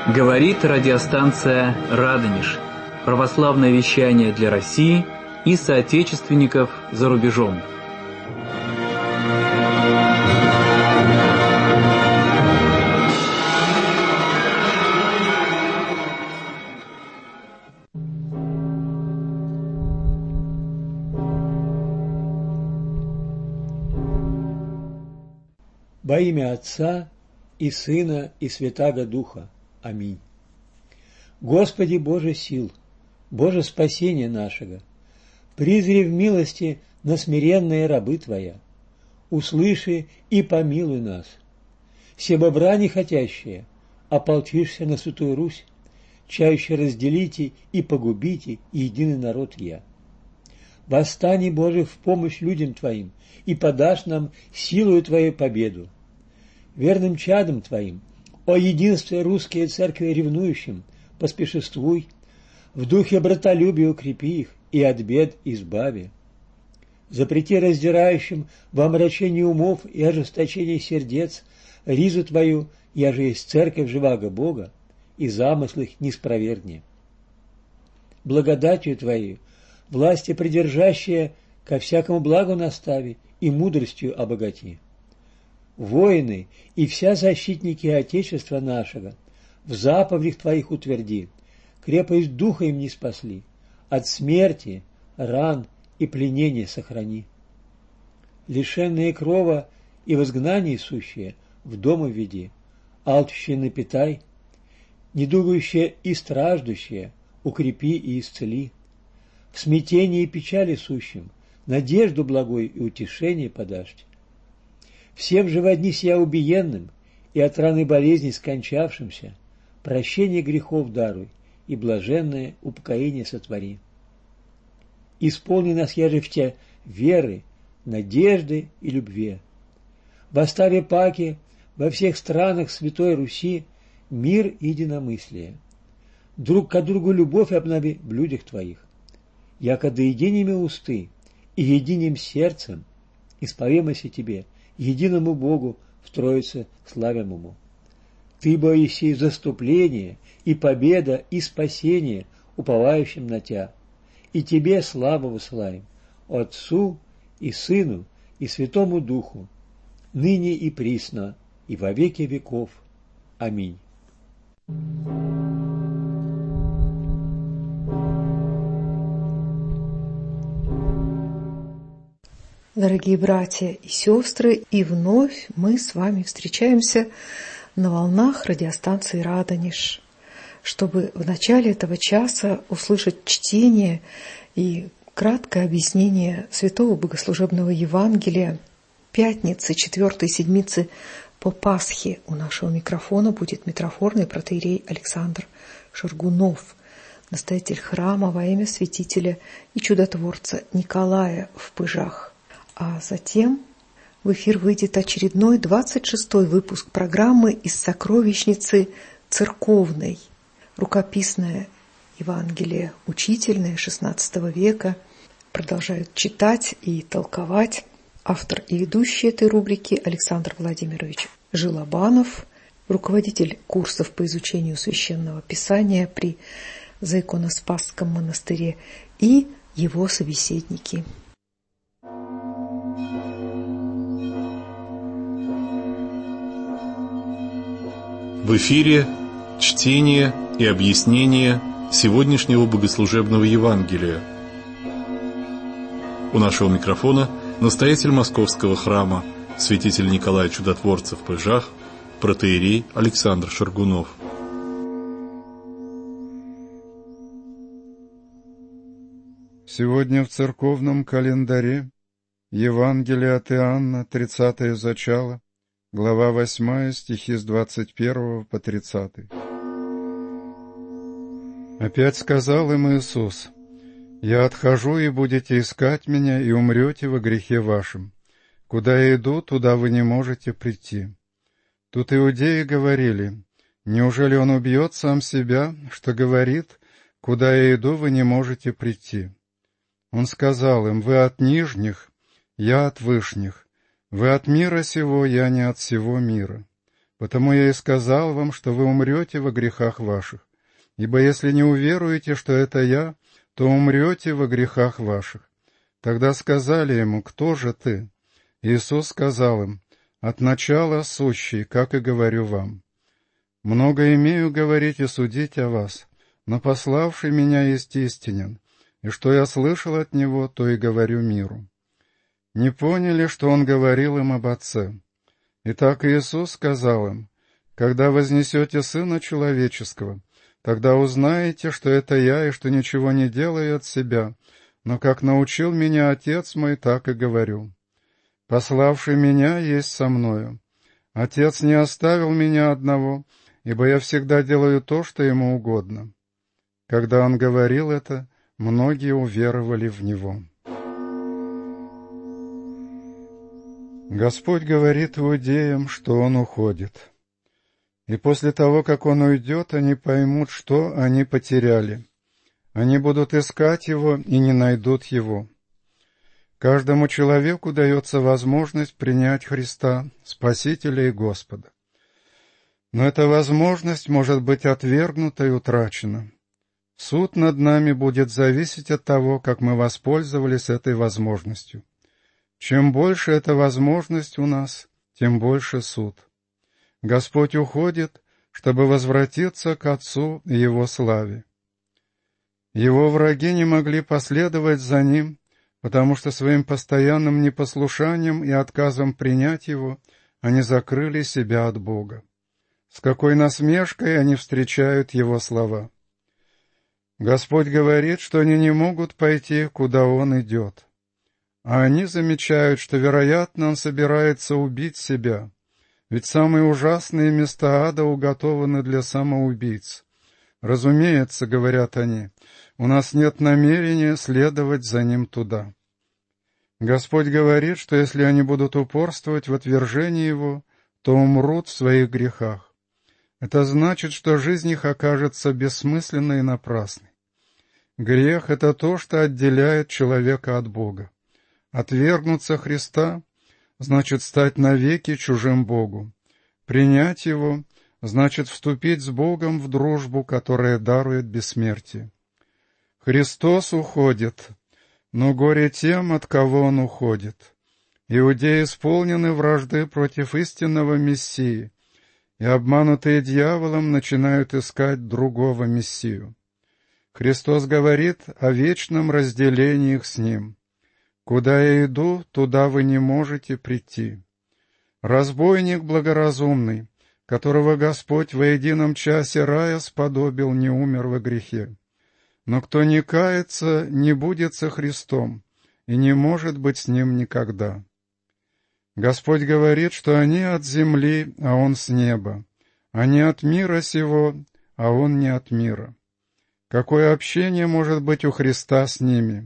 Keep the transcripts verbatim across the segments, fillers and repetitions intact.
Говорит радиостанция «Радонеж». Православное вещание для России и соотечественников за рубежом. Во имя Отца и Сына и Святаго Духа. Аминь. Господи Боже сил, Боже спасения нашего, призри в милости на смиренные рабы Твоя, услыши и помилуй нас. Себо брани хотящие, ополчишься на Святую Русь, чаще разделите и погубите единый народ я. Восстань, Боже, в помощь людям Твоим, и подашь нам силою Твою победу. Верным чадом Твоим, о единстве русские церкви ревнующим, поспешествуй, в духе братолюбия укрепи их и от бед избави. Запрети раздирающим во омрачении умов и ожесточении сердец ризу Твою, я же есть церковь живаго Бога, и замыслы их не спровергни. Благодатью Твоей власти придержащие ко всякому благу настави и мудростью обогати. Воины и вся защитники Отечества нашего в заповедях Твоих утверди, крепость духа им не спасли, от смерти, ран и пленения сохрани. Лишенные крова и в изгнании сущие в дом введи, алчущие напитай, недугающие и страждущие укрепи и исцели. В смятении и печали сущим надежду благой и утешение подашь. Всем же во дни сия убиенным и от раны болезни скончавшимся прощение грехов даруй и блаженное упокоение сотвори. Исполни нас, я же в Те веры, надежды и любви. В оставе паки во всех странах Святой Руси мир и единомыслие. Друг к другу любовь обнови в людях Твоих. Яко доединими усты и единим сердцем исповемося Тебе, единому Богу в Троице славимому. Ты, бо еси заступление и победа и спасение уповающим на Тя, и Тебе славу высылаем, Отцу и Сыну и Святому Духу, ныне и присно, и во веки веков. Аминь. Дорогие братья и сестры, и вновь мы с вами встречаемся на волнах радиостанции «Радонеж», чтобы в начале этого часа услышать чтение и краткое объяснение Святого Богослужебного Евангелия пятницы, четвертой седмицы по Пасхе. У нашего микрофона будет митрофорный протоиерей Александр Шаргунов, настоятель храма во имя святителя и чудотворца Николая в Пыжах. А затем в эфир выйдет очередной двадцать шестой выпуск программы из сокровищницы церковной. Рукописное Евангелие учительное шестнадцатого века продолжают читать и толковать автор и ведущий этой рубрики Александр Владимирович Жилобанов, руководитель курсов по изучению Священного Писания при Заиконоспасском монастыре, и его собеседники. В эфире чтение и объяснение сегодняшнего богослужебного Евангелия. У нашего микрофона настоятель Московского храма, святитель Николай Чудотворца в Пыжах, протоиерей Александр Шаргунов. Сегодня в церковном календаре Евангелие от Иоанна, тридцатое зачало, глава восьмая, стихи с двадцать первого по тридцатый. Опять сказал им Иисус: «Я отхожу, и будете искать Меня, и умрете во грехе вашем. Куда я иду, туда вы не можете прийти». Тут иудеи говорили: «Неужели Он убьет сам себя, что говорит: куда я иду, вы не можете прийти?» Он сказал им: «Вы от нижних, я от вышних. Вы от мира сего, я не от сего мира. Потому я и сказал вам, что вы умрете во грехах ваших. Ибо если не уверуете, что это я, то умрете во грехах ваших». Тогда сказали ему: «Кто же ты?» Иисус сказал им: «От начала сущий, как и говорю вам. Много имею говорить и судить о вас, но пославший меня есть истинен, и что я слышал от него, то и говорю миру». Не поняли, что он говорил им об Отце. Итак, Иисус сказал им: «Когда вознесете Сына Человеческого, тогда узнаете, что это я, и что ничего не делаю от себя, но как научил меня Отец мой, так и говорю. Пославший меня есть со мною. Отец не оставил меня одного, ибо я всегда делаю то, что ему угодно». Когда он говорил это, многие уверовали в него. Господь говорит иудеям, что Он уходит. И после того, как Он уйдет, они поймут, что они потеряли. Они будут искать Его и не найдут Его. Каждому человеку дается возможность принять Христа, Спасителя и Господа. Но эта возможность может быть отвергнута и утрачена. Суд над нами будет зависеть от того, как мы воспользовались этой возможностью. Чем больше эта возможность у нас, тем больше суд. Господь уходит, чтобы возвратиться к Отцу и Его славе. Его враги не могли последовать за Ним, потому что своим постоянным непослушанием и отказом принять Его они закрыли себя от Бога. С какой насмешкой они встречают Его слова. Господь говорит, что они не могут пойти, куда Он идет. А они замечают, что, вероятно, Он собирается убить себя, ведь самые ужасные места ада уготованы для самоубийц. Разумеется, говорят они, у нас нет намерения следовать за Ним туда. Господь говорит, что если они будут упорствовать в отвержении Его, то умрут в своих грехах. Это значит, что жизнь их окажется бессмысленной и напрасной. Грех — это то, что отделяет человека от Бога. Отвергнуться Христа значит стать навеки чужим Богу. Принять Его значит вступить с Богом в дружбу, которая дарует бессмертие. Христос уходит, но горе тем, от кого Он уходит. Иудеи исполнены вражды против истинного Мессии, и обманутые дьяволом начинают искать другого Мессию. Христос говорит о вечном разделении их с Ним. «Куда я иду, туда вы не можете прийти». Разбойник благоразумный, которого Господь во едином часе рая сподобил, не умер во грехе. Но кто не кается, не будет со Христом и не может быть с Ним никогда. Господь говорит, что они от земли, а Он с неба. Они от мира сего, а Он не от мира. Какое общение может быть у Христа с ними?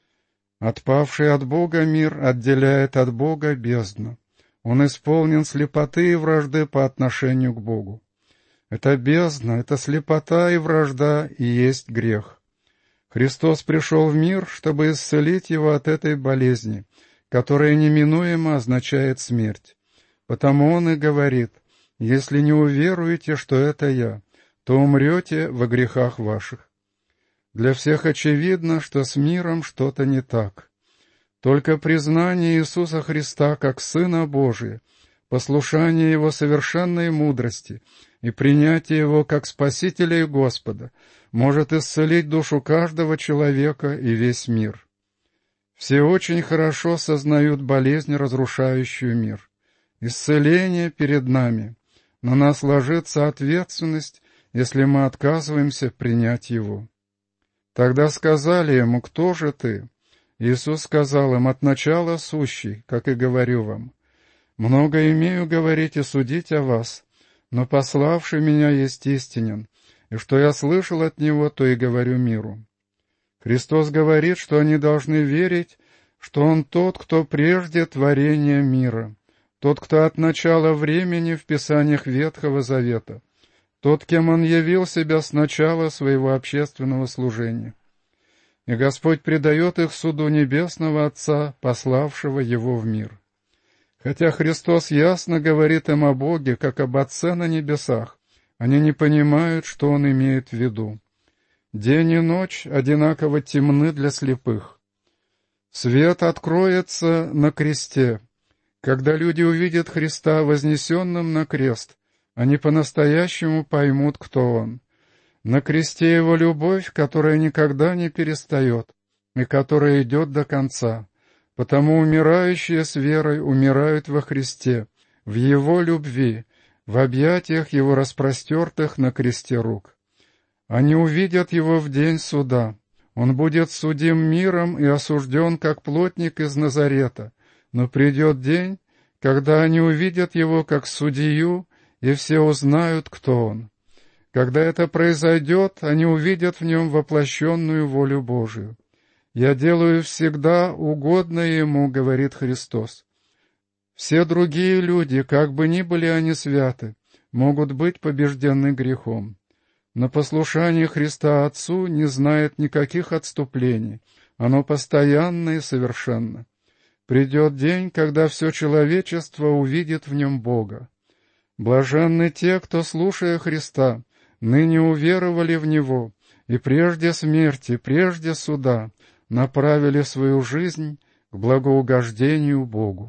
Отпавший от Бога мир отделяет от Бога бездну. Он исполнен слепоты и вражды по отношению к Богу. Это бездна, это слепота и вражда и есть грех. Христос пришел в мир, чтобы исцелить его от этой болезни, которая неминуемо означает смерть. Потому Он и говорит: «Если не уверуете, что это Я, то умрете во грехах ваших». Для всех очевидно, что с миром что-то не так. Только признание Иисуса Христа как Сына Божия, послушание Его совершенной мудрости и принятие Его как Спасителя и Господа может исцелить душу каждого человека и весь мир. Все очень хорошо сознают болезнь, разрушающую мир. Исцеление перед нами, на нас ложится ответственность, если мы отказываемся принять Его. Тогда сказали Ему: «Кто же Ты?» Иисус сказал им: «От начала сущий, как и говорю вам. Много имею говорить и судить о вас, но пославший меня есть истинен, и что я слышал от Него, то и говорю миру». Христос говорит, что они должны верить, что Он тот, кто прежде творения мира, тот, кто от начала времени в Писаниях Ветхого Завета, тот, кем Он явил себя с начала своего общественного служения. И Господь предает их суду Небесного Отца, пославшего Его в мир. Хотя Христос ясно говорит им о Боге, как об Отце на небесах, они не понимают, что Он имеет в виду. День и ночь одинаково темны для слепых. Свет откроется на кресте. Когда люди увидят Христа вознесенным на крест, они по-настоящему поймут, кто Он. На кресте Его любовь, которая никогда не перестает и которая идет до конца. Потому умирающие с верой умирают во Христе, в Его любви, в объятиях Его распростертых на кресте рук. Они увидят Его в день суда. Он будет судим миром и осужден, как плотник из Назарета. Но придет день, когда они увидят Его как судью, и все узнают, кто Он. Когда это произойдет, они увидят в Нем воплощенную волю Божию. «Я делаю всегда угодно Ему», — говорит Христос. Все другие люди, как бы ни были они святы, могут быть побеждены грехом. Но послушание Христа Отцу не знает никаких отступлений, оно постоянно и совершенно. Придет день, когда все человечество увидит в Нем Бога. Блаженны те, кто, слушая Христа, ныне уверовали в Него, и прежде смерти, прежде суда, направили свою жизнь к благоугождению Богу.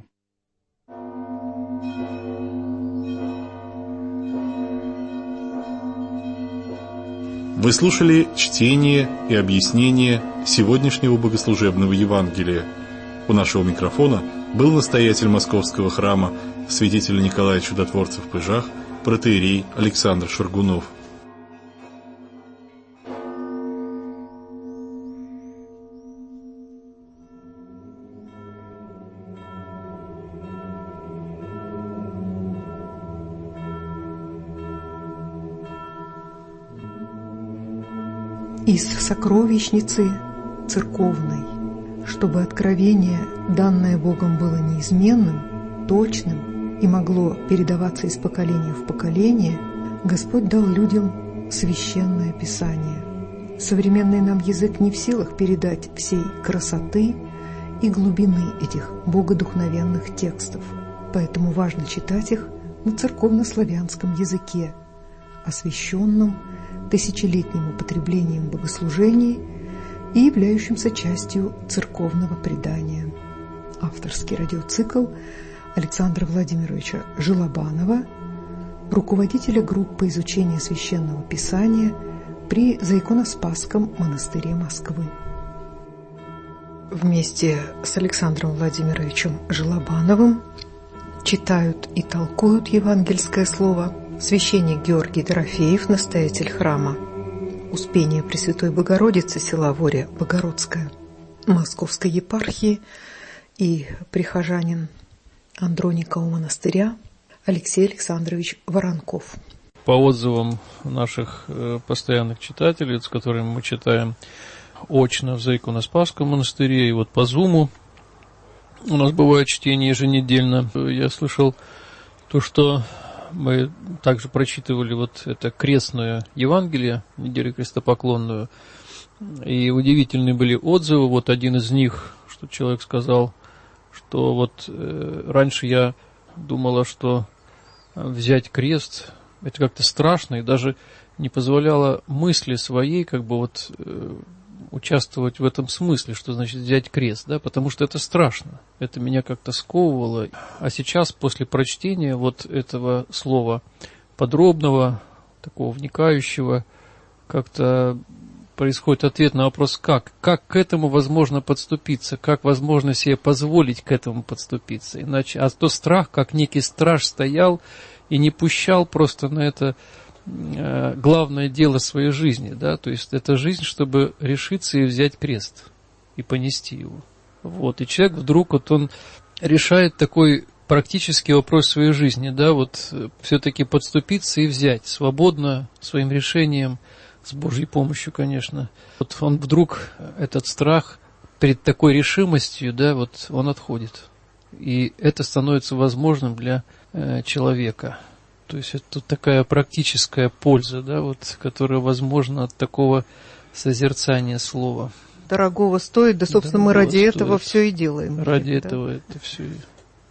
Вы слушали чтение и объяснение сегодняшнего богослужебного Евангелия. У нашего микрофона был настоятель Московского храма святитель Николай Чудотворцев в Пыжах, протоиерей Александр Шаргунов. Из сокровищницы церковной, чтобы откровение, данное Богом, было неизменным, точным и могло передаваться из поколения в поколение, Господь дал людям священное Писание. Современный нам язык не в силах передать всей красоты и глубины этих богодухновенных текстов, поэтому важно читать их на церковно-славянском языке, освященном тысячелетним употреблением богослужений и являющимся частью церковного предания. Авторский радиоцикл Александра Владимировича Желобанова, руководителя группы изучения Священного Писания при Заиконоспасском монастыре Москвы. Вместе с Александром Владимировичем Желобановым читают и толкуют евангельское слово священник Георгий Дорофеев, настоятель храма Успения Пресвятой Богородицы села Воря Богородская Московской епархии и прихожанин Андроникового монастыря Алексей Александрович Воронков. По отзывам наших постоянных читателей, с которыми мы читаем очно в Заиконоспасском монастыре и вот по Зуму у нас бывает чтение еженедельно, я слышал то, что мы также прочитывали вот это крестное Евангелие, неделю крестопоклонную, и удивительные были отзывы. Вот один из них, что человек сказал, что вот э, раньше я думала, что взять крест — это как-то страшно, и даже не позволяло мысли своей как бы вот э, участвовать в этом смысле, что значит взять крест, да, потому что это страшно, это меня как-то сковывало. А сейчас, после прочтения вот этого слова подробного, такого вникающего, как-то происходит ответ на вопрос, как, как к этому возможно подступиться, как возможно себе позволить к этому подступиться, иначе, а то страх, как некий страж стоял и не пущал просто на это главное дело своей жизни, да, то есть это жизнь, чтобы решиться и взять крест и понести его. Вот, и человек вдруг вот он решает такой практический вопрос своей жизни, да, вот все-таки подступиться и взять свободно своим решением, с Божьей помощью, конечно. Вот он вдруг, этот страх перед такой решимостью, да, вот он отходит. И это становится возможным для э, человека. То есть это такая практическая польза, да, вот, которая возможна от такого созерцания слова. Дорогого стоит, да, собственно, Дорогого мы ради стоит. этого все и делаем. Ради да. этого это все.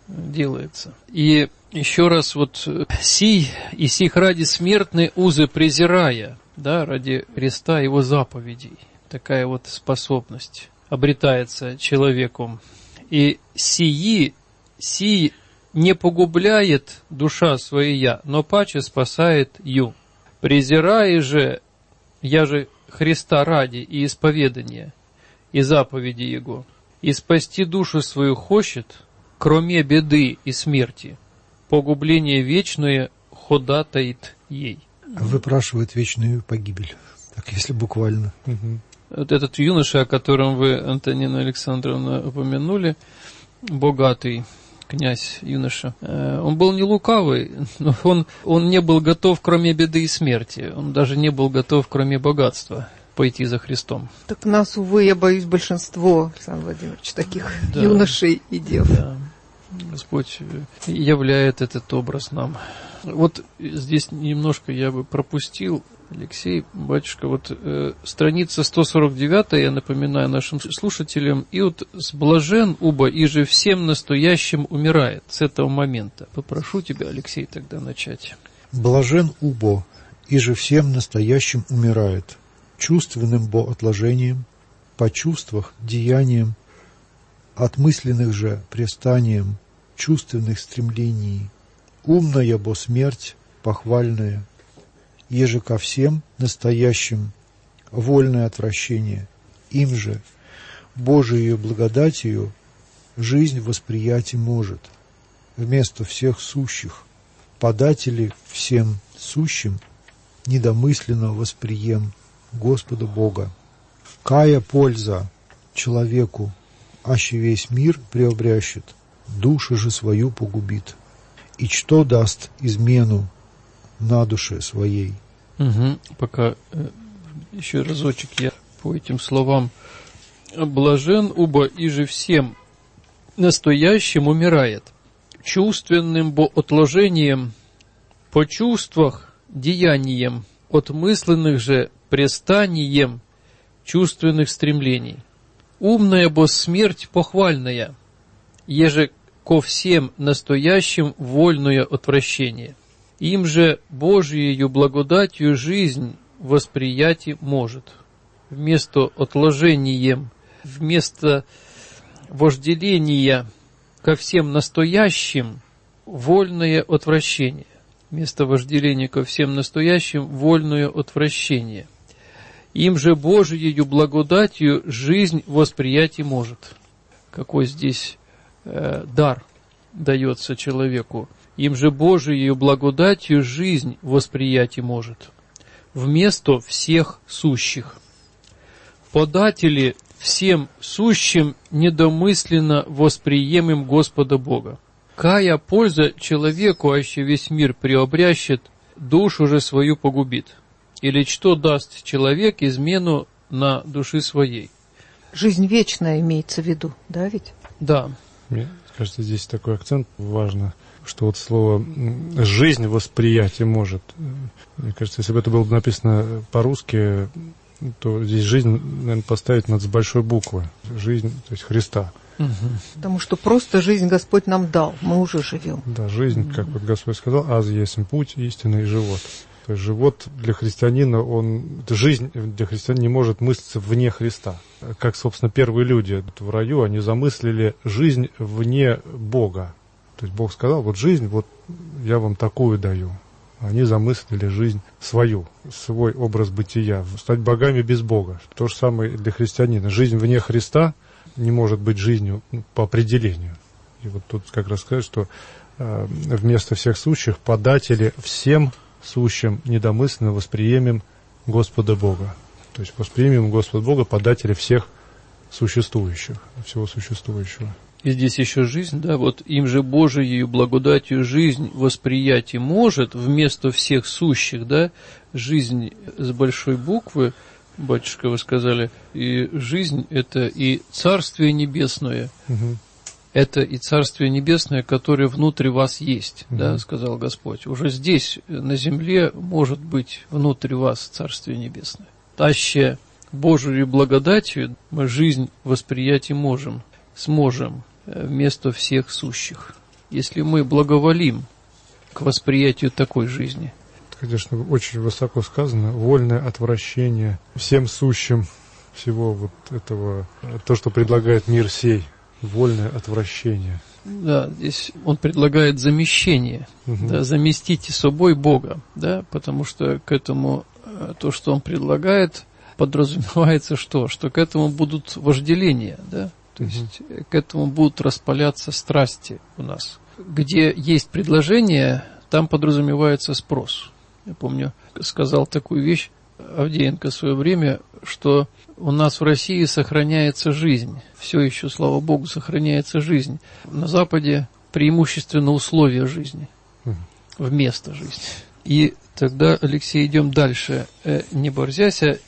делается. И еще раз вот «сий и сих ради смертные узы презирая», да, ради Христа, Его заповедей. Такая вот способность обретается человеком. И «сии, сий не погубляет душа своя, но паче спасает ю. Презирая же, я же Христа ради и исповедания, и заповеди Его, и спасти душу свою хочет, кроме беды и смерти, погубление вечное ходатает ей». Выпрашивает вечную погибель, так если буквально. Угу. Вот этот юноша, о котором вы, Антонина Александровна, упомянули, богатый князь юноша, он был не лукавый, но он, он не был готов, кроме беды и смерти, он даже не был готов, кроме богатства, пойти за Христом. Так нас, увы, я боюсь, большинство, Александр Владимирович, таких да, юношей и дев. Да. Господь являет этот образ нам. Вот здесь немножко я бы пропустил, Алексей, батюшка, вот э, страница сто сорок девять, я напоминаю нашим слушателям, и вот с блажен уба и же всем настоящим умирает с этого момента. Попрошу тебя, Алексей, тогда начать. Блажен убо и же всем настоящим умирает, чувственным бо отложением, по чувствах деянием, от мысленных же престанием, чувственных стремлений, умная бо смерть, похвальная, еже ко всем настоящим вольное отвращение, им же Божией благодатью жизнь восприятие может, вместо всех сущих, податели всем сущим недомысленно восприем Господа Бога. Кая польза человеку, аще весь мир преобрящет, душу же свою погубит. И что даст измену на душе своей? Угу. Пока э, еще разочек я по этим словам. Блажен, убо и же всем настоящим умирает, чувственным бо отложением, по чувствах деянием, от мысленных же престанием чувственных стремлений. Умная бо смерть похвальная, еже ко всем настоящим вольное отвращение. Им же Божиею благодатью жизнь восприятие может. Вместо отложением, вместо вожделения ко всем настоящим вольное отвращение. Вместо вожделения ко всем настоящим вольное отвращение. Им же Божиею благодатью жизнь восприятие может. Какой здесь э, дар дается человеку. Им же Божиею благодатью жизнь восприятие может, вместо всех сущих. Податели всем сущим недомысленно восприемым Господа Бога. Кая польза человеку, аще весь мир приобрящет, душу же свою погубит. Или что даст человек измену на души своей? Жизнь вечная имеется в виду, да ведь? Да. Мне кажется, здесь такой акцент важно, что вот слово «жизнь» восприятие может. Мне кажется, если бы это было бы написано по-русски, то здесь «жизнь», наверное, поставить надо с большой буквы. Жизнь, то есть Христа. Угу. Потому что просто жизнь Господь нам дал, мы уже живем. Да, жизнь, как вот Господь сказал, «аз есть путь, истина и живот». То есть живот для христианина, он, жизнь для христианина не может мыслиться вне Христа. Как, собственно, первые люди в раю, они замыслили жизнь вне Бога. То есть Бог сказал, вот жизнь, вот я вам такую даю. Они замыслили жизнь свою, свой образ бытия, стать богами без Бога. То же самое для христианина. Жизнь вне Христа не может быть жизнью по определению. И вот тут как раз сказать, что э, вместо всех сущих податели всем сущим недомысленно восприемем Господа Бога. То есть восприемем Господа Бога податели всех существующих, всего существующего. И здесь еще жизнь, да, вот им же Божией благодатью жизнь восприятие может, вместо всех сущих, да, жизнь с большой буквы, батюшка, вы сказали, и жизнь это и Царствие Небесное, угу. Это и Царствие Небесное, которое внутри вас есть, угу. Да, сказал Господь. Уже здесь, на земле, может быть внутри вас Царствие Небесное. Аще Божией благодатью мы жизнь восприятие можем, сможем вместо всех сущих. если мы благоволим к восприятию такой жизни. Конечно, очень высоко сказано, вольное отвращение всем сущим всего вот этого, то, что предлагает мир сей, вольное отвращение. Да, здесь он предлагает замещение, угу. да, заместите собой Бога, да, потому что к этому, то, что он предлагает, подразумевается что? Что к этому будут вожделения, да, то угу. есть к этому будут распаляться страсти у нас. Где есть предложение, там подразумевается спрос. Я помню, сказал такую вещь Авдеенко в свое время, что у нас в России сохраняется жизнь. Все еще, слава Богу, сохраняется жизнь. На Западе преимущественно условия жизни вместо жизни. И тогда, Алексей, идем дальше. Не борзяся,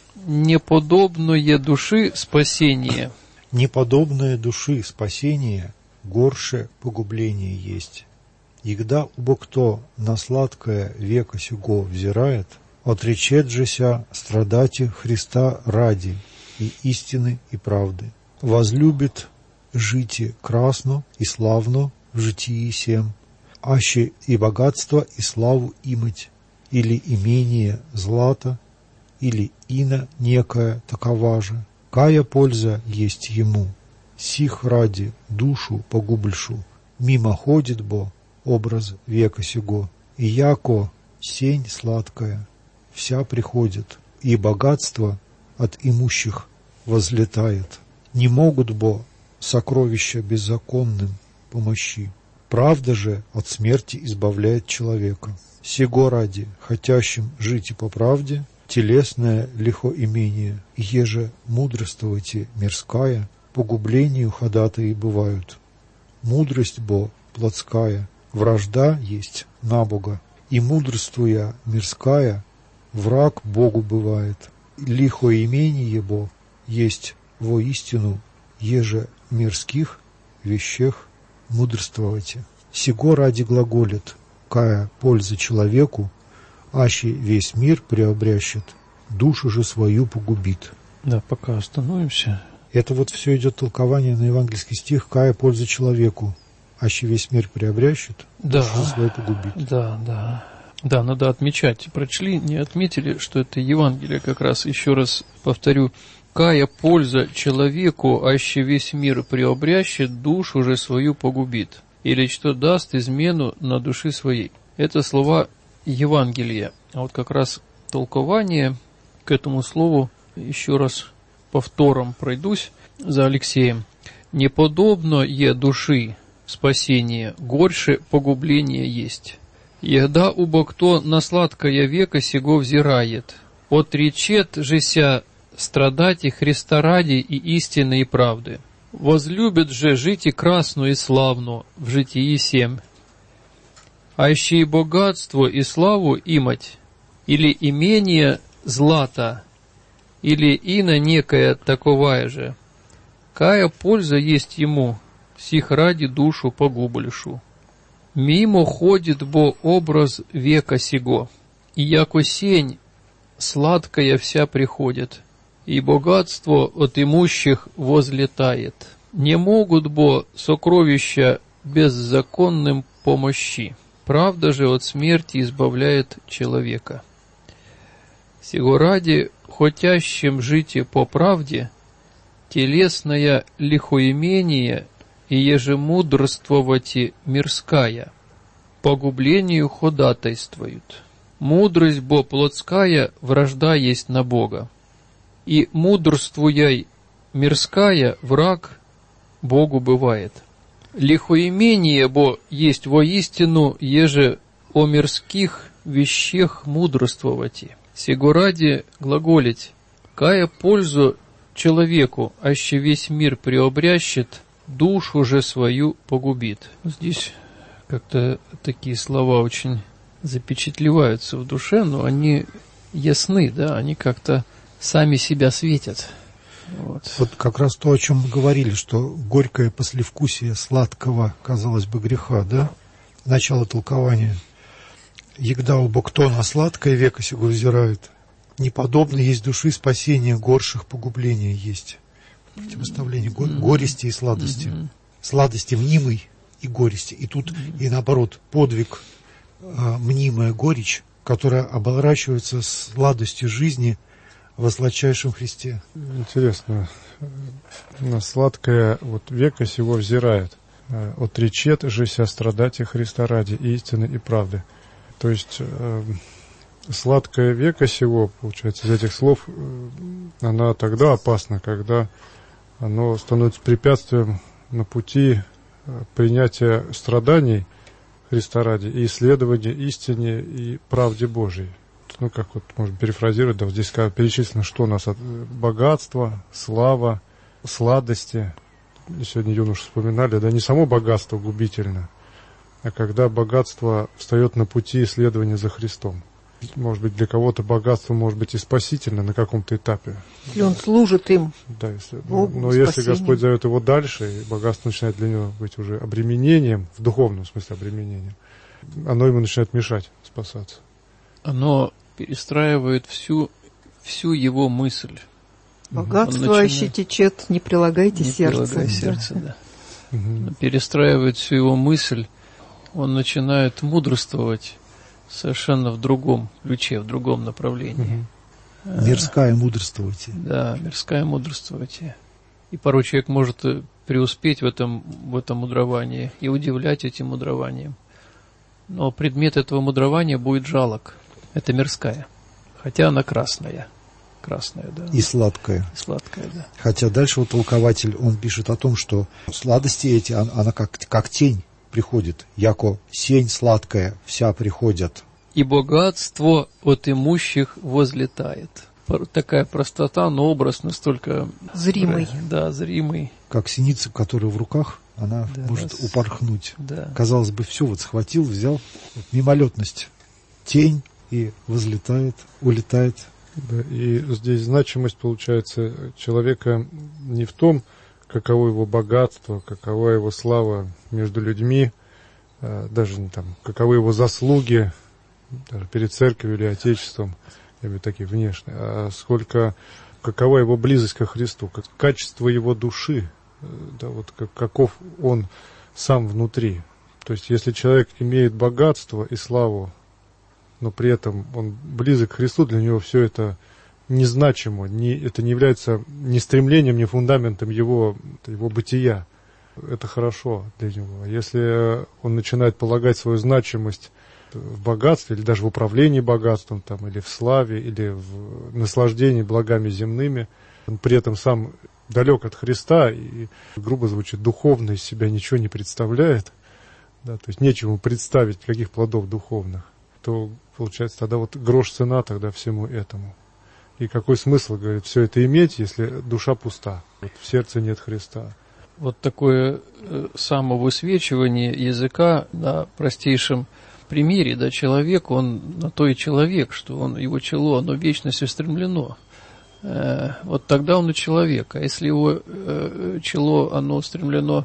неподобное души спасение. Неподобное души спасение горше погубление есть. Егда убо кто на сладкое века сего взирает, отречет жеся страдати Христа ради и истины и правды. Возлюбит жити красно и славно в житии сем, аще и богатство и славу имать, или имение злато, или ино некая такова же. Кая польза есть ему, сих ради душу погубльшу, мимо ходит бо образ века сего, и яко сень сладкая вся приходит, и богатство от имущих возлетает. Не могут бо сокровища беззаконным помощи. Правда же от смерти избавляет человека. Сего ради, хотящим жить и по правде, телесное лихоимение, еже мудрствуйте мирская, погублению ходатаи бывают. Мудрость бо плотская, вражда есть на Бога, и мудрствуя мирская, враг Богу бывает. Лихоимение его есть воистину, еже мирских вещах мудрствовайте. Сего ради глаголит, кая польза человеку, аще весь мир приобрящет, душу же свою погубит. Да, пока остановимся. Это вот все идет толкование на евангельский стих, кая польза человеку, аще весь мир приобрящет, да, душу свою погубит. Да, да. Да, надо отмечать. Прочли, не отметили, что это Евангелие как раз, еще раз повторю, кая польза человеку, аще весь мир приобрящет, душу же свою погубит. Или что даст измену на души своей. Это слова Евангелия. А вот как раз толкование к этому слову еще раз повтором пройдусь за Алексеем. Неподобно е души спасение, горше погубление есть. Егда убо кто на сладкое века сего взирает, отречет жеся страдати Христа ради и истины и правды. Возлюбит же жити красно и славно в житии сем, а еще и богатство и славу имать, или имение злата, или ино некая таковая же. Кая польза есть ему, сих ради душу погублишу. Мимо ходит бо образ века сего, и яко сень сладкая вся приходит, и богатство от имущих возлетает. Не могут бо сокровища беззаконным помощи. Правда же от смерти избавляет человека. Сего ради, хотящим житие по правде, телесное лихоимение и ежемудрствовати мирская, погублению ходатайствуют. Мудрость бо плотская вражда есть на Бога, и мудрствуяй мирская враг Богу бывает. Лихоимение бо есть воистину, еже о мирских вещах мудрствовати. Сего ради глаголить, кая пользу человеку, аще весь мир приобрящет, душу же свою погубит. Здесь как-то такие слова очень запечатлеваются в душе, но они ясны, да, они как-то сами себя светят. Вот. Вот как раз то, о чем мы говорили, что горькое послевкусие сладкого, казалось бы, греха, да? Начало толкования. Егда убо кто на сладкое века сего взирает, неподобно есть души спасения, горших погубления есть. Противоставление го- горести и сладости. Mm-hmm. Сладости мнимой, и горести. И тут, и наоборот, подвиг, мнимая горечь, которая оборачивается сладостью жизни во сладчайшем Христе. Интересно, на сладкое вот века сего взирает, отречет жеся страдати Христа ради истины и правды. То есть сладкое века сего, получается, из этих слов, она тогда опасна, когда оно становится препятствием на пути принятия страданий Христа ради и исследования истине и правде Божией. Ну, как вот можно перефразировать, да, вот здесь перечислено, что у нас от богатства, слава, сладости. Сегодня юноши вспоминали, да, не само богатство губительно, а когда богатство встает на пути исследования за Христом. Может быть, для кого-то богатство может быть и спасительно на каком-то этапе. И он служит им. Да, если, но, но если Господь зовет его дальше, и богатство начинает для него быть уже обременением, в духовном смысле обременением, оно ему начинает мешать спасаться. Оно перестраивает всю, всю его мысль. Богатство начинает... ищите, чет, не прилагайте не сердце. Прилагай сердце, да. Угу. Перестраивает всю его мысль, он начинает мудрствовать совершенно в другом ключе, в другом направлении. Угу. Мирская мудрствуйте. Да, мирская мудрствуйте. И порой человек может преуспеть в этом, в этом мудровании и удивлять этим мудрованием. Но предмет этого мудрования будет жалок. Это мирская. Хотя она красная. Красная, да. И сладкая. И сладкая, да. Хотя дальше вот толкователь, он пишет о том, что сладости эти, она как, как тень приходит, яко сень сладкая вся приходят. И богатство от имущих возлетает. Такая простота, но образ настолько... Зримый. Да, зримый. Как синица, которая в руках, она да, может с... упорхнуть. Да. Казалось бы, все вот схватил, взял, вот, мимолетность, тень, и возлетает, улетает. Да, и здесь значимость, получается, человека не в том, каково его богатство, какова его слава между людьми, даже там, каковы его заслуги даже перед церковью или отечеством, я имею такие внешние, а сколько, какова его близость ко Христу, как качество его души, да, вот как, каков он сам внутри. То есть, если человек имеет богатство и славу, но при этом он близок к Христу, для него все это незначимо, не, это не является ни стремлением, ни фундаментом его, его бытия. Это хорошо для него. Если он начинает полагать свою значимость в богатстве, или даже в управлении богатством, там, или в славе, или в наслаждении благами земными, он при этом сам далек от Христа и, грубо звучит, духовно из себя ничего не представляет, да, то есть нечего представить каких плодов духовных, то получается тогда вот грош цена тогда всему этому. И какой смысл, говорит, все это иметь, если душа пуста, вот в сердце нет Христа. Вот такое э, самовысвечивание языка на простейшем примере, да, человек, он на то и человек, что он, его чело, оно вечность устремлено. Э, вот тогда он и человек. А если его э, чело, оно устремлено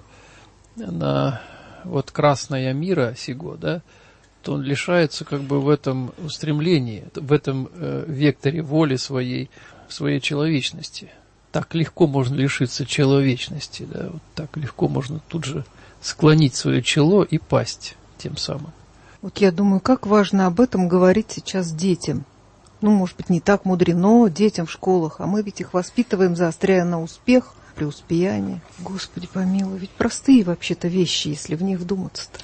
на вот красное мира сего, да, то он лишается как бы в этом устремлении, в этом э, векторе воли своей, своей человечности. Так легко можно лишиться человечности, да, вот так легко можно тут же склонить свое чело и пасть тем самым. Вот я думаю, как важно об этом говорить сейчас детям. Ну, может быть, не так мудрено детям в школах, а мы ведь их воспитываем, заостряя на успех, преуспеяние. Господи помилуй, ведь простые вообще-то вещи, если в них вдуматься-то.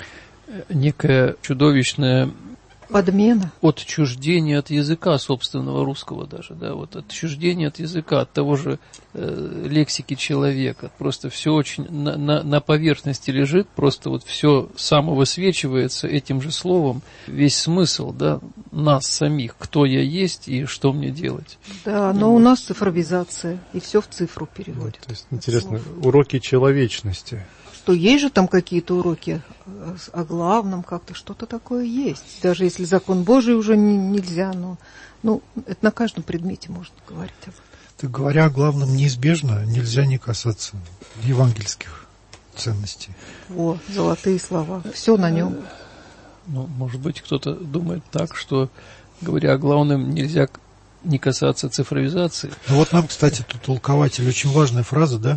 Некая чудовищная подмена, отчуждение от языка собственного русского даже, да, вот отчуждение от языка, от того же э, лексики человека. Просто все очень на, на, на поверхности лежит, просто вот все самовысвечивается этим же словом, весь смысл, да, нас самих, кто я есть и что мне делать. Да, но у нас цифровизация, и все в цифру переводит. Да, то есть, интересно, уроки человечности. Что есть же там какие-то уроки о главном, как-то что-то такое есть. Даже если закон Божий уже не, нельзя, но ну, это на каждом предмете можно говорить об этом. Так говоря о главном, неизбежно нельзя не касаться евангельских ценностей. О, золотые слова. Все на нем. Ну, может быть, кто-то думает так, что, говоря о главном, нельзя не касаться цифровизации. Ну вот нам, кстати, тут толкователь, очень важная фраза, да?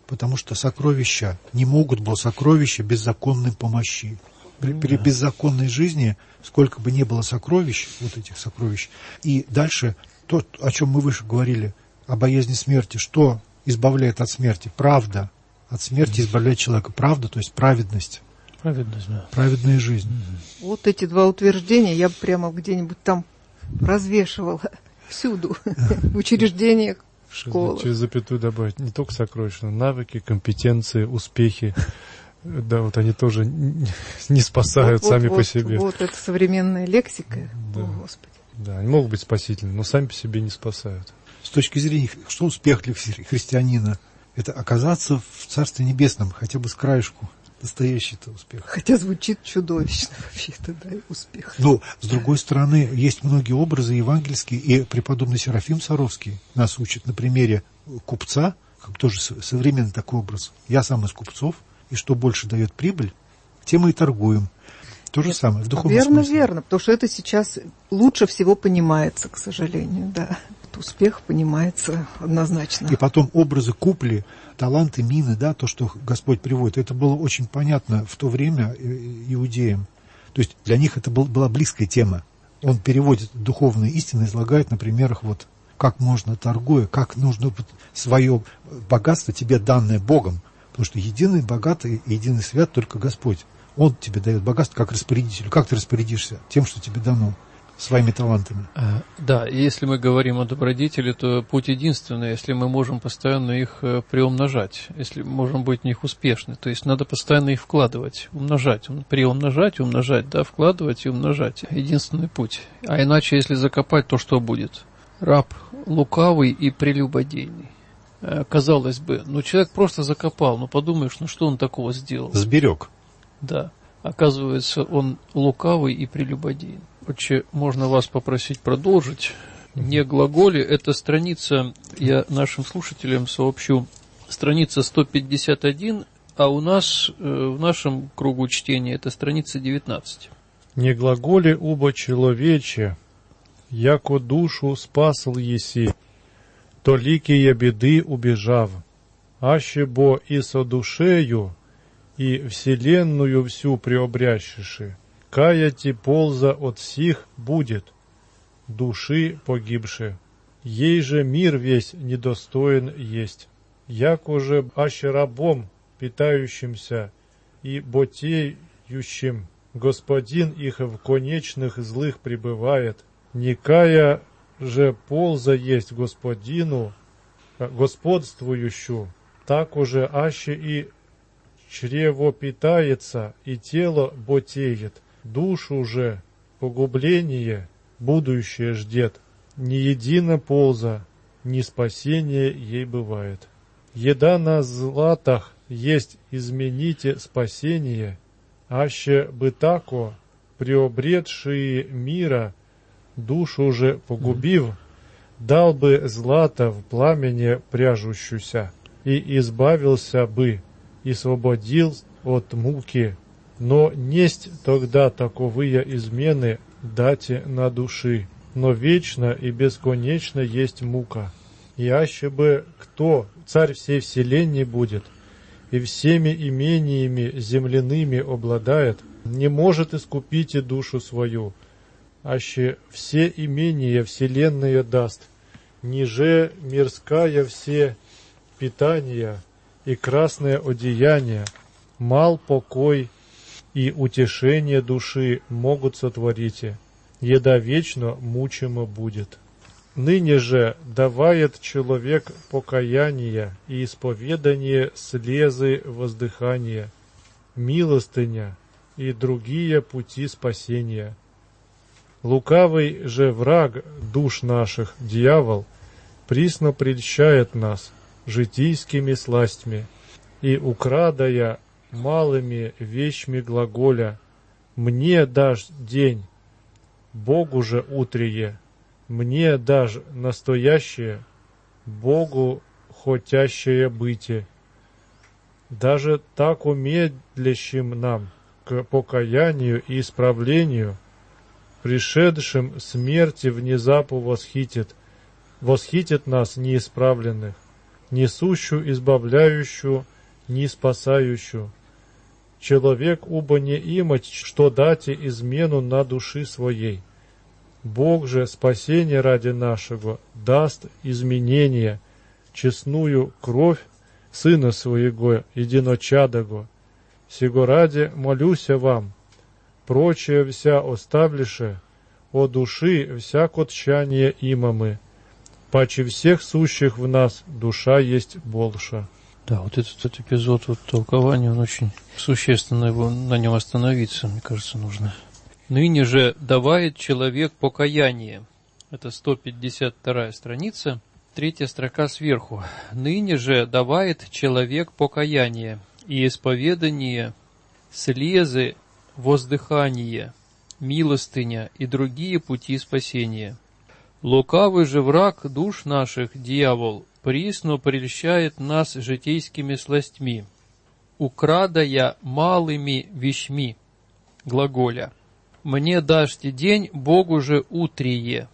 потому что сокровища не могут быть сокровища беззаконной помощи. При, при беззаконной жизни, сколько бы ни было сокровищ, вот этих сокровищ, и дальше то, о чем мы выше говорили, о боязни смерти, что избавляет от смерти? Правда. От смерти избавляет человека правда, то есть праведность. Праведность, да. Праведная жизнь. Вот эти два утверждения я прямо где-нибудь там развешивала всюду, в учреждениях, в школах. Через запятую добавить не только сокровища, но навыки, компетенции, успехи. Да, вот они тоже не спасают вот, сами вот, по себе. Вот это современная лексика. Да. О, Господи. Да, они могут быть спасительными, но сами по себе не спасают. С точки зрения, что успех для христианина? Это оказаться в Царстве Небесном, хотя бы с краешку. Настоящий-то успех. Хотя звучит чудовищно вообще-то, да, успех. Но, с другой стороны, есть многие образы евангельские, и преподобный Серафим Саровский нас учит на примере купца, как тоже современный такой образ. Я сам из купцов, и что больше дает прибыль, тем мы и торгуем. То же самое в духовном верно, смысле. Верно, потому что это сейчас лучше всего понимается, к сожалению, да. Успех понимается однозначно. И потом образы купли, таланты, мины, да, то, что Господь приводит, это было очень понятно в то время иудеям. То есть для них это был, была близкая тема. Он переводит духовные истины, излагает на примерах, вот, как можно, торгуя, как нужно свое богатство, тебе данное Богом. Потому что единый богатый и единый свят только Господь. Он тебе дает богатство как распорядителю. Как ты распорядишься? Тем, что тебе дано, своими талантами. Да, и если мы говорим о добродетели, то путь единственный, если мы можем постоянно их приумножать, если мы можем быть в них успешны. То есть надо постоянно их вкладывать, умножать, приумножать, умножать, да, вкладывать и умножать. Единственный путь. А иначе, если закопать, то что будет? Раб лукавый и прелюбодейный. Казалось бы, ну человек просто закопал, ну подумаешь, ну что он такого сделал? Сберег. Да, оказывается, он лукавый и прелюбодейный. Отче, можно вас попросить продолжить? Не глаголи, это страница, я нашим слушателям сообщу, страница сто пятьдесят один, а у нас э, в нашем кругу чтения это страница девятнадцать. Не глаголи убо человече, яко душу спасл еси, то ликие беды убежав, аще бо и со душею, и вселенную всю преобрящиши, каяти полза от сих будет, души погибши. Ей же мир весь недостоин есть, яко же аще рабом питающимся и ботеющим господин их в конечных злых пребывает, никая же полза есть господину, господствующую, так уже аще и чрево питается, и тело ботеет, душу же погубление будущее ждет, ни едино полза, ни спасение ей бывает. Еда на златах есть измените спасение, аще бы тако приобретшие мира, душу же погубив, дал бы злато в пламени пряжущуюся, и избавился бы, и освободил от муки, но несть тогда таковые измены дате на души, но вечно и бесконечно есть мука. И аще бы кто царь всей вселенной будет, и всеми имениями земляными обладает, не может искупить и душу свою, аще все имения вселенная даст, ниже мирская все питания и красное одеяние, мал покой и утешение души могут сотворить, еда вечно мучимо будет. Ныне же давает человек покаяние и исповедание слезы воздыхания, милостыня и другие пути спасения. Лукавый же враг душ наших, дьявол, присно прельщает нас житейскими сластьми, и, украдая малыми вещми глаголя, «Мне дашь день, Богу же утрие, мне дашь настоящее, Богу хотящее бытие». Даже так умедлящим нам к покаянию и исправлению, пришедшим смерти внезапу восхитит, восхитит нас неисправленных, несущую, избавляющую, не спасающую. Человек убо не имать, что дати измену на души своей. Бог же спасение ради нашего даст изменение, честную кровь Сына Своего, единочадого. Сего ради молюся вам, прочее вся оставлише, о души всяко тщание имамы, паче всех сущих в нас душа есть больше. Да, вот этот, этот эпизод вот, толкования, он очень существенно, его, на нем остановиться, мне кажется, нужно. Ныне же давает человек покаяние. Это сто пятьдесят вторая страница, третья строка сверху. Ныне же давает человек покаяние и исповедание, слезы, воздыхание, милостыня и другие пути спасения. Лукавый же враг душ наших, дьявол, присно прельщает нас житейскими сластьми, украдая малыми вещми, глаголя. Мне дашьте день, Богу же утрие.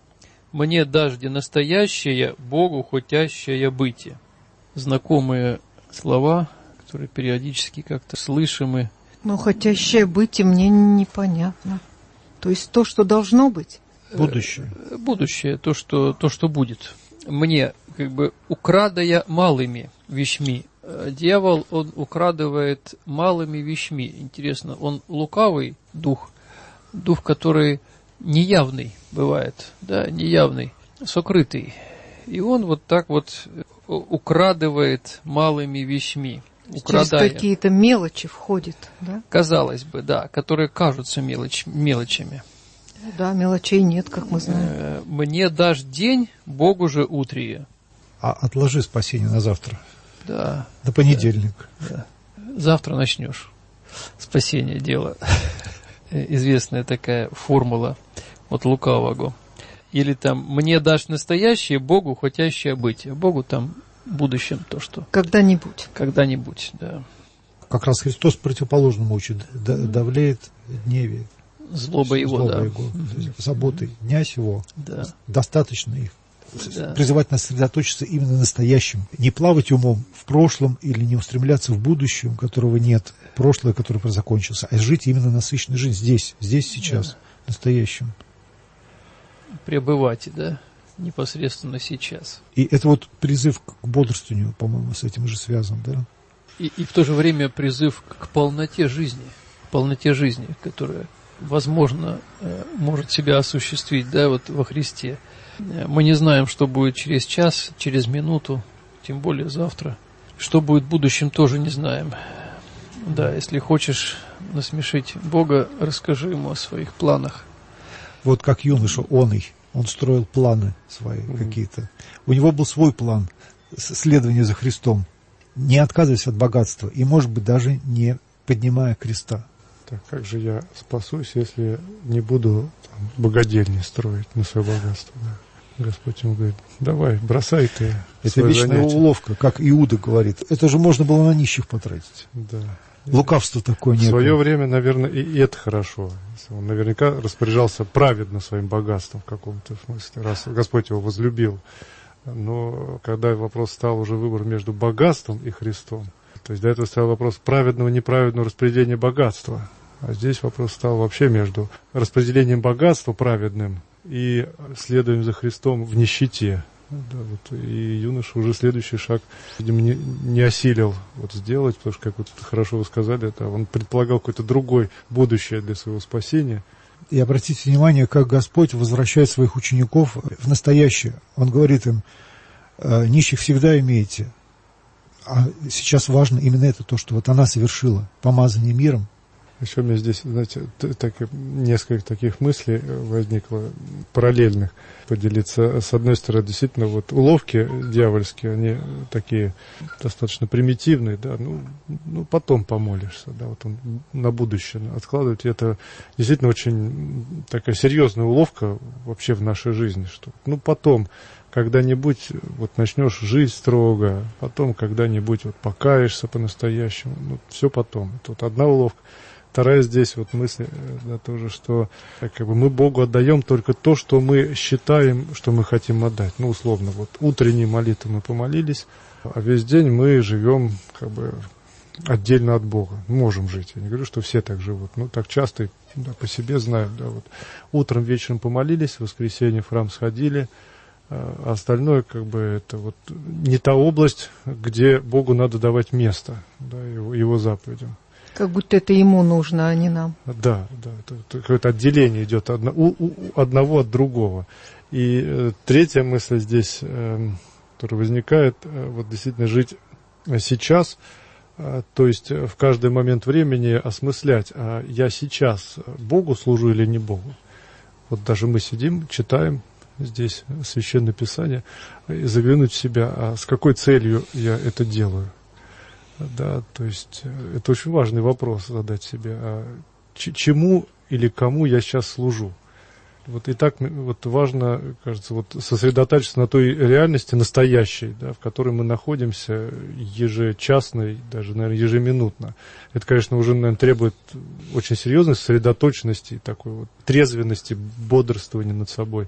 Мне дажде настоящее, Богу хотящее бытие. Знакомые слова, которые периодически как-то слышимы. Но хотящее бытие мне непонятно. То есть то, что должно быть? Будущее. Будущее, то, что, то, что будет. Мне, как бы, украдая малыми вещми. Дьявол, он украдывает малыми вещми. Интересно, он лукавый дух, дух, который неявный бывает, да, неявный, сокрытый. И он вот так вот украдывает малыми вещми. Украдая. Через какие-то мелочи входит, да? Казалось бы, да, которые кажутся мелочь, мелочами. Да, мелочей нет, как мы знаем. Мне дашь день, Богу же утрие. А отложи спасение на завтра. Да. На понедельник. Да, да. Завтра начнешь. Спасение дело. Известная такая формула от лукавого. Или там, мне дашь настоящее, Богу хотящее быть. А Богу там в будущем то, что... Когда-нибудь. Когда-нибудь, да. Как раз Христос противоположному учит. Давлеет гневе. Злоба его, Злоба да. его. Заботы дня сего. Да. Достаточно их. Да. Призывать нас сосредоточиться именно на настоящем. Не плавать умом в прошлом или не устремляться в будущем, которого нет. Прошлое, которое закончилось. А жить именно насыщенной жизнью здесь, здесь, сейчас, да. Настоящем. Пребывать, да, непосредственно сейчас. И это вот призыв к бодрствованию, по-моему, с этим же связан, да? И, и в то же время призыв к полноте жизни, к полноте жизни, которая, возможно, может себя осуществить, да, вот во Христе. Мы не знаем, что будет через час, через минуту, тем более завтра. Что будет в будущем, тоже не знаем. Да, если хочешь насмешить Бога, расскажи ему о своих планах. Вот как юноша оный, он строил планы свои mm-hmm. какие-то. У него был свой план следования за Христом, не отказываясь от богатства и, может быть, даже не поднимая креста. Так как же я спасусь, если не буду там, богадельни строить на свое богатство? Да? Господь ему говорит, давай, бросай ты. Это вечная занятие. Уловка, как Иуда говорит. Это же можно было на нищих потратить. Да. Лукавство такое некое. В свое время, наверное, и это хорошо. Он наверняка распоряжался праведно своим богатством в каком-то смысле, раз Господь его возлюбил. Но когда вопрос стал уже выбор между богатством и Христом, то есть до этого стоял вопрос праведного, неправедного распределения богатства. А здесь вопрос стал вообще между распределением богатства праведным и следуем за Христом в нищете. Да, вот, и юноша уже следующий шаг, видимо, не, не осилил вот сделать, потому что, как вот хорошо вы сказали, это он предполагал какое-то другое будущее для своего спасения. И обратите внимание, как Господь возвращает своих учеников в настоящее. Он говорит им, нищих всегда имеете, а сейчас важно именно это, то, что вот она совершила, помазание миром. Еще у меня здесь, знаете, так, несколько таких мыслей возникло, параллельных, поделиться. С одной стороны, действительно, вот уловки дьявольские, они такие достаточно примитивные, да, ну, ну потом помолишься, да, вот он на будущее откладывать. И это действительно очень такая серьезная уловка вообще в нашей жизни, что, ну, потом, когда-нибудь вот начнешь жить строго, потом когда-нибудь вот покаешься по-настоящему, ну, все потом. Это вот одна уловка. вторая здесь вот мысль, да, тоже, что как бы мы Богу отдаем только то, что мы считаем, что мы хотим отдать. Ну, условно, вот утренние молитвы мы помолились, а весь день мы живем как бы отдельно от Бога. Можем жить. Я не говорю, что все так живут. Ну, так часто, да, по себе знаю. Да, вот. Утром, вечером помолились, в воскресенье в храм сходили, а остальное как бы это вот не та область, где Богу надо давать место, да, его, его заповедям. Как будто это ему нужно, а не нам. Да, да, это, это какое-то отделение идет одно, у, у, одного от другого. И э, третья мысль здесь, э, которая возникает, э, вот действительно жить сейчас, э, то есть в каждый момент времени осмыслять, а я сейчас Богу служу или не Богу. Вот даже мы сидим, читаем здесь Священное Писание, и заглянуть в себя, а с какой целью я это делаю. Да, то есть это очень важный вопрос задать себе, а чему или кому я сейчас служу. Вот и так вот важно, кажется, вот сосредотачиваться на той реальности настоящей, да, в которой мы находимся ежечасно, даже, наверное, ежеминутно. Это, конечно, уже, наверное, требует очень серьезной сосредоточенности, такой вот трезвенности, бодрствования над собой.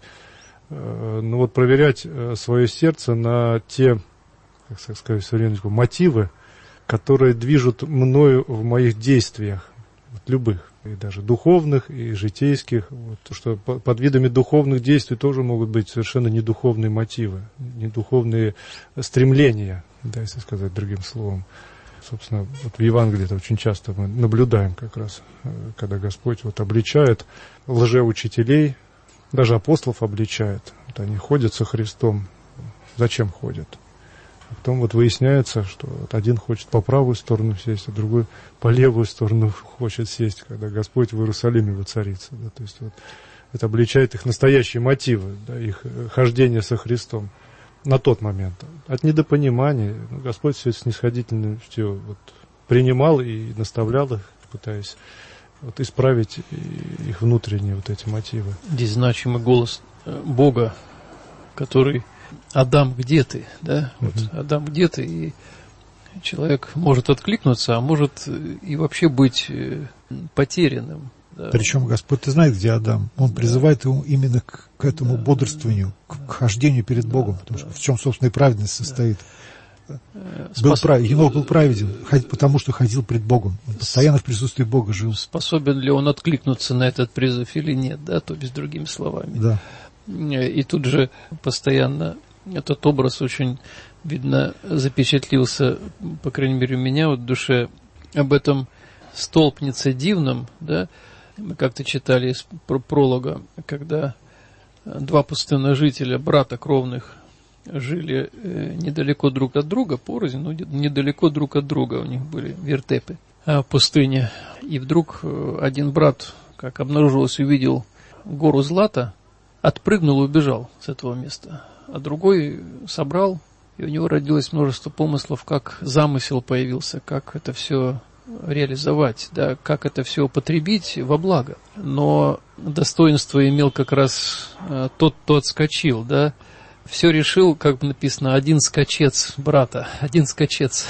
Но вот проверять свое сердце на те, как сказать, современные мотивы, которые движут мною в моих действиях, вот, любых, и даже духовных, и житейских. Вот, что под видами духовных действий тоже могут быть совершенно недуховные мотивы, недуховные стремления, да, если сказать другим словом. Собственно, вот в Евангелии это очень часто мы наблюдаем как раз, когда Господь вот обличает лжеучителей, даже апостолов обличает. Вот они ходят со Христом. Зачем ходят? А потом вот выясняется, что вот один хочет по правую сторону сесть, а другой по левую сторону хочет сесть, когда Господь в Иерусалиме воцарится. Да, то есть вот это обличает их настоящие мотивы, да, их хождение со Христом на тот момент. От недопонимания, ну, Господь все это снисходительностью вот принимал и наставлял их, пытаясь вот исправить их внутренние вот эти мотивы. Здесь значимый голос Бога, который: Адам, где ты? Да? Вот, Адам, где ты? И человек может откликнуться, а может и вообще быть потерянным. Да. Причем Господь, ты знаешь, где Адам. Он да. призывает его именно к, к этому да, бодрствованию, да, к, к хождению перед да, Богом, потому да. что в чем, собственно, и праведность состоит. Да. Был Спос... прав... Енох был праведен, потому что ходил пред Богом. Он постоянно в присутствии Бога жил. Способен ли он откликнуться на этот призыв или нет, да, то есть другими словами. Да. И тут же постоянно этот образ очень, видно, запечатлился, по крайней мере, у меня вот в душе, об этом столпнице дивном, да, мы как-то читали из пролога, когда два пустынножителя, брата кровных, жили недалеко друг от друга, порознь, но недалеко друг от друга, у них были вертепы в пустыне, и вдруг один брат, как обнаружилось, увидел гору злата, отпрыгнул и убежал с этого места, а другой собрал, и у него родилось множество помыслов, как замысел появился, как это все реализовать, да, как это все употребить во благо. Но достоинство имел как раз э, тот, кто отскочил, да, все решил, как написано, один скачец брата, один скачец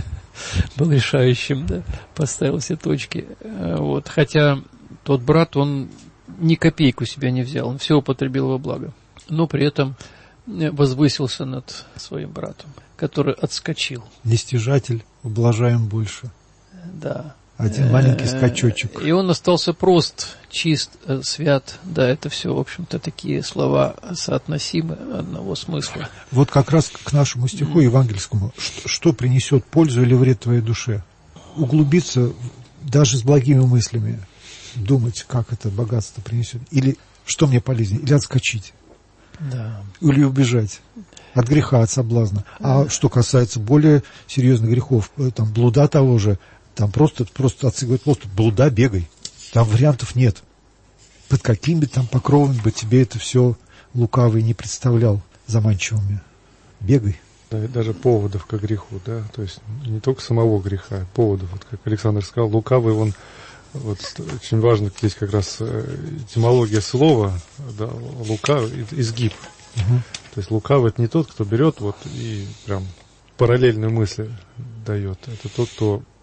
был решающим, да, поставил все точки. Вот, хотя тот брат, он ни копейку себя не взял, он все употребил во благо, но при этом возвысился над своим братом, который отскочил. Нестяжатель, ублажаем больше. Да. Один маленький скачочек. И он остался прост, чист, свят. Да, это все, в общем-то, такие слова соотносимы одного смысла. Вот как раз к нашему стиху евангельскому. Что, что принесет пользу или вред твоей душе? Углубиться даже с благими мыслями, думать, как это богатство принесет. Или что мне полезнее? Или отскочить. Да. Или убежать от греха, от соблазна. А что касается более серьезных грехов, там, блуда того же, там просто, просто отцы говорят, просто блуда бегай. Там вариантов нет. Под какими там покровами бы тебе это все лукавый не представлял заманчивыми. Бегай. Да, и даже поводов к греху, да, то есть не только самого греха, а поводов. Вот как Александр сказал, лукавый, он, вот очень важно здесь как раз этимология слова, да, лукавый, изгиб. Угу. То есть лукавый — это не тот, кто берет вот и прям параллельные мысли дает. Это тот, кто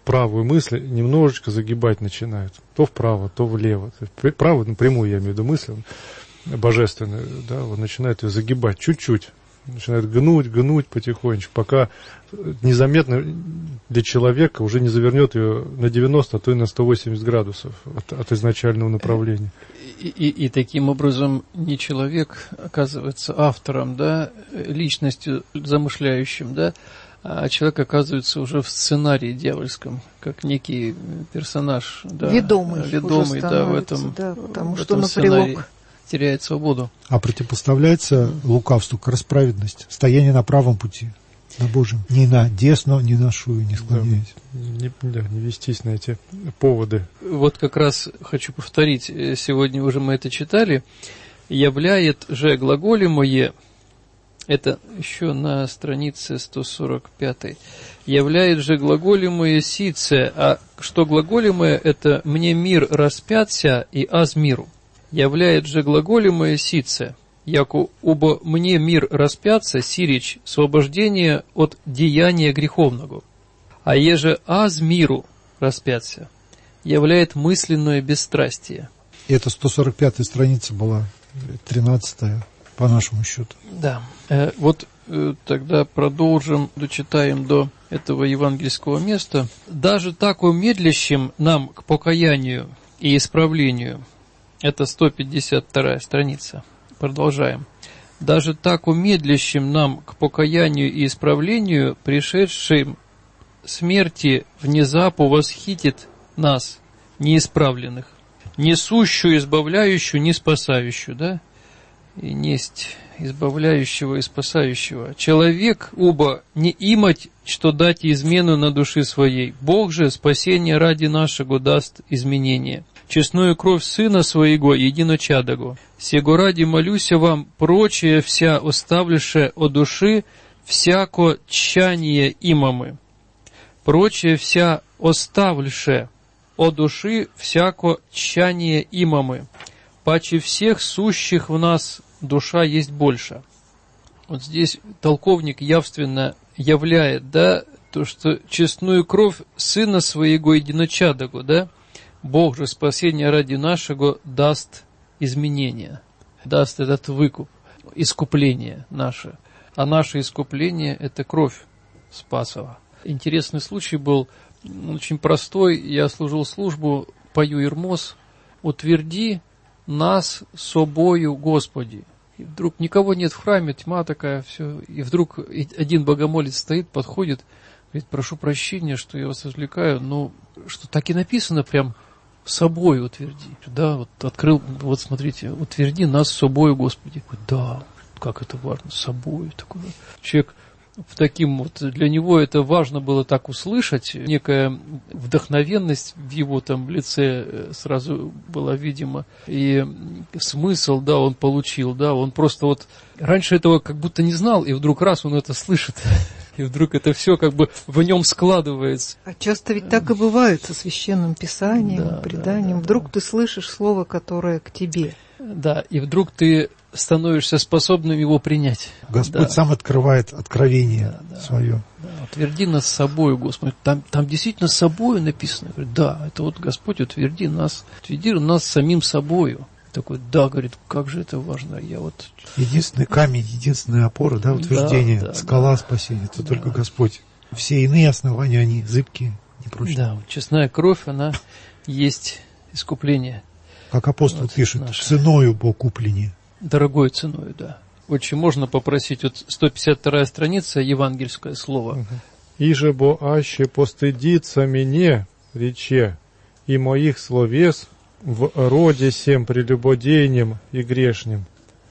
правую мысль немножечко загибать начинают. То вправо, то влево. Правую, ну, прямую я имею в виду мысль, божественную, да, вот начинает ее загибать чуть-чуть. Начинает гнуть, гнуть потихонечку, пока незаметно для человека уже не завернет ее на девяносто, а то и на сто восемьдесят градусов от, от изначального направления. И, и, и таким образом не человек оказывается автором, да, личностью замышляющим, да, а человек оказывается уже в сценарии дьявольском, как некий персонаж, да, ведомый, ведомый, да, в этом, да, потому в что этом на сценарии прилог теряет свободу. А противопоставляется лукавству как раз праведность, стояние на правом пути, на Божьем. Ни на десно, ни на шую не склоняйтесь. Да, не, да, не вестись на эти поводы. Вот как раз хочу повторить, сегодня уже мы это читали. «Являет же глаголемое», это еще на странице сто сорок пятой, «являет же глаголемое сице», а что глаголемое, это «мне мир распятся и аз миру». «Являет же глаголемое сице, яко убо мне мир распятся, сирич, освобождение от деяния греховного. А еже аз миру распятся, являет мысленное бесстрастие». Это сто сорок пятая страница была, тринадцатая по нашему счету. Да, э, вот э, тогда продолжим, дочитаем до этого евангельского места. «Даже тако медлящим нам к покаянию и исправлению». Это сто пятьдесят вторая страница. Продолжаем. «Даже так умедлящим нам к покаянию и исправлению, пришедшим смерти внезапу восхитит нас, неисправленных, несущую, избавляющую, не спасающую», да? И несть избавляющего и спасающего. «Человек, убо, не имать, что дать измену на души своей. Бог же спасение ради нашего даст изменение. Честную кровь Сына Своего, единочадого. Сего ради молюся вам, прочее вся оставлюше о души, всяко тщание имамы. Прочее вся оставлюше о души, всяко тщание имамы. Паче всех сущих в нас душа есть больше». Вот здесь толковник явственно являет, да, то, что честную кровь Сына Своего единочадого, да, Бог же спасение ради нашего даст изменения, даст этот выкуп, искупление наше. А наше искупление – это кровь Спасова. Интересный случай был, очень простой. Я служил службу, пою Ирмос: «Утверди нас собою, Господи». И вдруг никого нет в храме, тьма такая, все. И вдруг один богомолец стоит, подходит, говорит: «Прошу прощения, что я вас отвлекаю, но что так и написано прям: собой утверди». Да, вот открыл, вот смотрите: «Утверди нас собою, Господи». Да, как это важно, собою. Такой человек в таким вот, для него это важно было так услышать, некая вдохновенность в его там лице сразу была видима, и смысл, да, он получил, да, он просто вот раньше этого как будто не знал, и вдруг раз он это слышит, и вдруг это все как бы в нем складывается. А часто ведь так и бывает со священным писанием, да, преданием. да, да, вдруг да. ты слышишь слово, которое к тебе. Да, и вдруг ты становишься способным его принять. Господь да. сам открывает откровение да, да, свое. Да. «Утверди нас собою, Господи». Там, там действительно собою написано. Говорит, да, это вот Господь, утверди нас, утверди нас самим собою. Такой: да, говорит, как же это важно. Я вот... Единственный камень, единственная опора, да, утверждение, да, да, скала да. спасения, это да. только Господь. Все иные основания, они зыбкие, непрочные. Да, вот честная кровь, она есть искупление. Как апостол вот пишет, наше. ценою Бог куплени. Дорогой ценой, да. Очень можно попросить, вот сто пятьдесят вторая страница, евангельское слово. «Иже бо аще постыдится мне, рече, и моих словес в роде сем прелюбодейнем и грешним,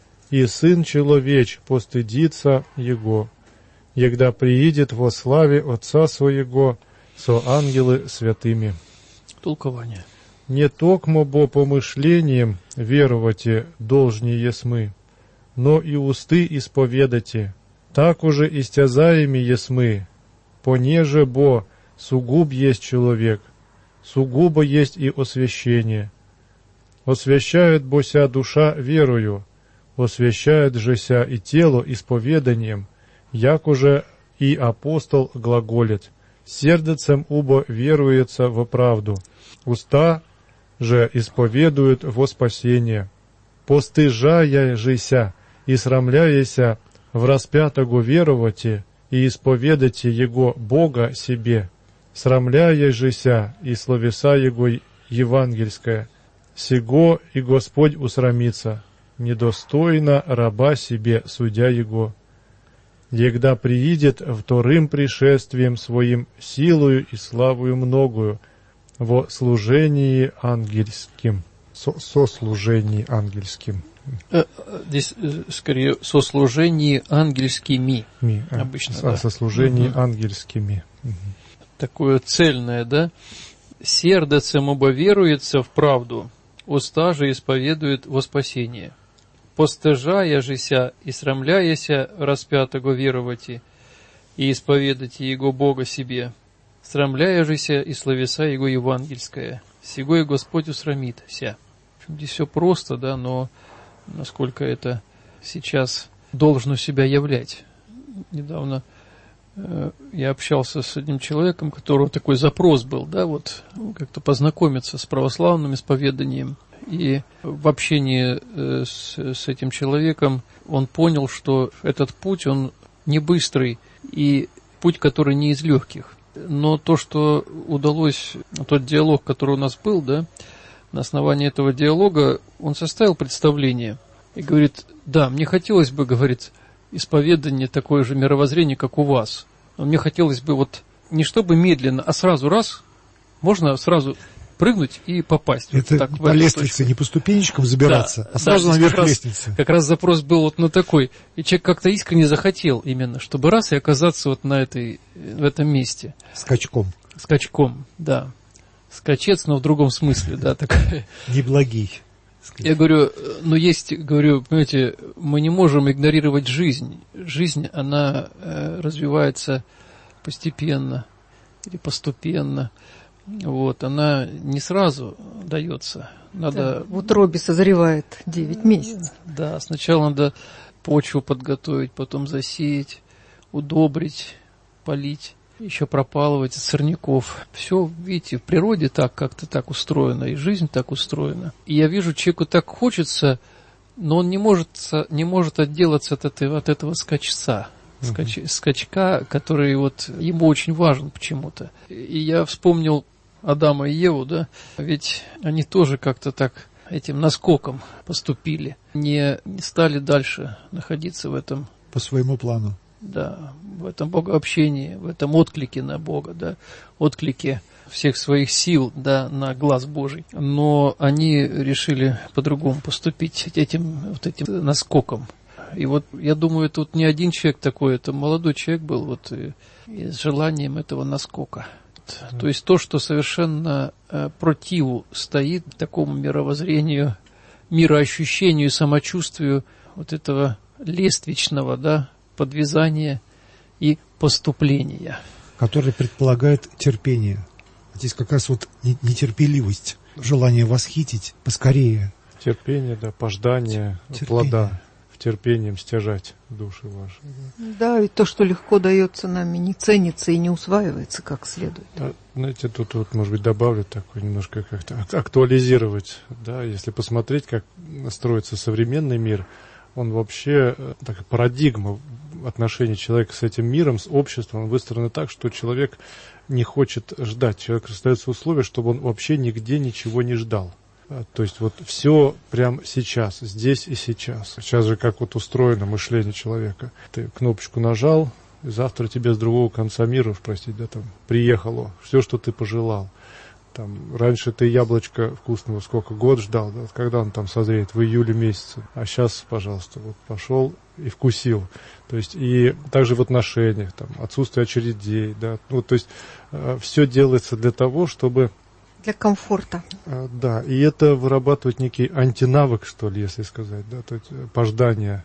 и Сын Человеч постыдится Его, егда приидет во славе Отца Своего со ангелы святыми». Толкование. «Не токмо бо помышлением веровате должнее есмы, но и усты исповедате, так уже истязаеми есмы, понеже бо сугуб есть человек, сугубо есть и освящение. Освящает бося душа верою, освящает жеся и тело исповеданием, як уже и апостол глаголит: Сердцем убо веруется во правду, уста же исповедуют во спасение. Постыжая жися и срамляяся в распятого веровати и исповедати Его Бога себе, срамляя жися и словеса Его евангельское, сего и Господь усрамится, недостойно раба себе судя Его. Егда приидет вторым пришествием Своим силою и славою многою во служении ангельским, со, сослужении ангельским. Здесь скорее сослужении ангельскими. Ми, а, обычно, со, да. Сослужении угу. ангельскими. Угу. Такое цельное, да? Сердцем обоверуется в правду, уста же исповедует во спасение. Постыжая жися и срамляяся распятого веровати и исповедати Его Бога себе, срамляя жися и словеса Его евангельское, сего и Господь усрамит вся. В общем, здесь все просто, да, но насколько это сейчас должно себя являть. Недавно э, я общался с одним человеком, у которого такой запрос был, да, вот как-то познакомиться с православным исповеданием. И в общении э, с, с этим человеком он понял, что этот путь, он не быстрый и путь, который не из легких. Но то, что удалось, тот диалог, который у нас был, да, на основании этого диалога он составил представление и говорит: да, мне хотелось бы, говорит, исповедание такое же мировоззрение, как у вас. Но мне хотелось бы вот не чтобы медленно, а сразу раз, можно сразу прыгнуть и попасть. Это вот так, по лестнице, не по ступенечкам забираться, да, а сразу да, наверх как лестницы. Раз, как раз запрос был вот на такой. И человек как-то искренне захотел именно, чтобы раз и оказаться вот на этой, в этом месте. Скачком. Скачком, да. Скачец, но в другом смысле, да, такой. Неблагий. Я говорю, ну есть, говорю, понимаете, мы не можем игнорировать жизнь. Жизнь, она э, развивается постепенно или постепенно. Вот, она не сразу дается. Надо... Да, в утробе созревает девять месяцев. Да, сначала надо почву подготовить, потом засеять, удобрить, полить, еще пропалывать от сорняков. Все, видите, в природе так как-то так устроено, и жизнь так устроена. И я вижу, человеку так хочется, но он не может, не может отделаться от этого, от этого скачца. Скач, uh-huh. Скачка, который вот ему очень важен почему-то. И я вспомнил Адама и Еву, да, ведь они тоже как-то так этим наскоком поступили, не, не стали дальше находиться в этом... По своему плану. Да, в этом богообщении, в этом отклике на Бога, да, отклике всех своих сил, да, на глаз Божий. Но они решили по-другому поступить этим, вот этим наскоком. И вот, я думаю, тут не один человек такой, это молодой человек был, вот, и, и с желанием этого наскока. То есть то, что совершенно э, противу стоит такому мировоззрению, мироощущению, самочувствию вот этого лествичного, да, подвязания и поступления. Который предполагает терпение. Здесь как раз вот нетерпеливость, желание восхитить поскорее. Терпение, да, пождание терпение. Плода. Терпением стяжать души ваши. Да, и то, что легко дается нами, не ценится и не усваивается как следует. Да, знаете, тут вот, может быть, добавлю такое немножко как-то актуализировать, да, если посмотреть, как строится современный мир, он вообще, так, парадигма отношений человека с этим миром, с обществом выстроена так, что человек не хочет ждать, человек остается условия, чтобы он вообще нигде ничего не ждал. То есть вот все прямо сейчас, здесь и сейчас. Сейчас же как вот устроено мышление человека. Ты кнопочку нажал, и завтра тебе с другого конца мира, уж простите, да, там, приехало все, что ты пожелал. Там, раньше ты яблочко вкусного сколько, год ждал, да, когда он там созреет, в июле месяце. А сейчас, пожалуйста, вот пошел и вкусил. То есть и также в отношениях, там, отсутствие очередей, да, ну, то есть э, все делается для того, чтобы... Для комфорта. Да, и это вырабатывает некий антинавык, что ли, если сказать, да, то есть пождание.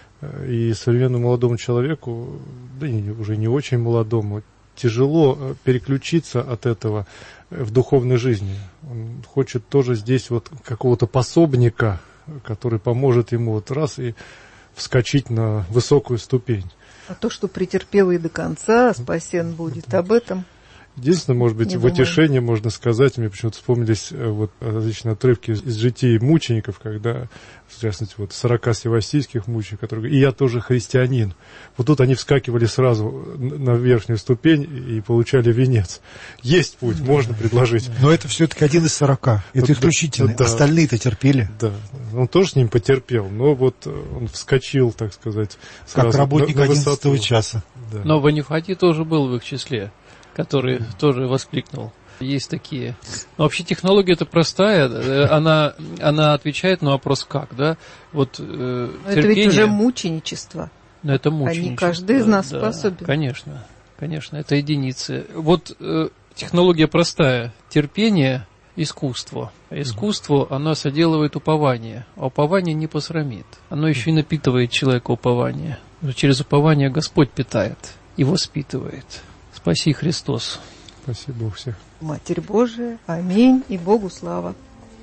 И современному молодому человеку, да и уже не очень молодому, тяжело переключиться от этого в духовной жизни. Он хочет тоже здесь вот какого-то пособника, который поможет ему вот раз и вскочить на высокую ступень. А то, что претерпел и до конца, спасен будет, об этом... Единственное, может быть, Не в утешение можно сказать, мне почему-то вспомнились вот различные отрывки из, из житий мучеников, когда, в частности, вот сорока севастийских мучеников, которые говорят, и я тоже христианин. Вот тут они вскакивали сразу на верхнюю ступень и получали венец. Есть путь, можно предложить. Но это все-таки один из сорока. Это Вот, исключительный. да, Остальные-то терпели. Да, он тоже с ним потерпел, но вот он вскочил, так сказать, сразу Как работник на, на одиннадцатого часа. Да. Но Ванифатий тоже был в их числе, который тоже воскликнул. Есть такие. Но вообще технология это простая, она, она отвечает на вопрос как, да? Вот э, это ведь уже мученичество. Но это мученичество. А не каждый из нас да, способен. Конечно, конечно, это единицы. Вот э, технология простая. Терпение, искусство. А искусство, оно соделывает упование, а упование не посрамит. Оно еще и напитывает человека упование. Через упование Господь питает и воспитывает. Спаси Христос. Спасибо у всех. Матерь Божия, аминь, и Богу слава.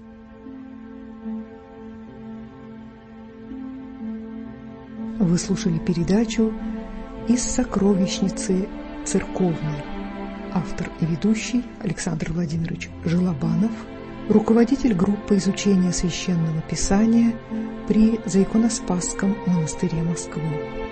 Вы слушали передачу «Из сокровищницы церковной». Автор и ведущий Александр Владимирович Желобанов, руководитель группы изучения Священного Писания при Заиконоспасском монастыре Москвы.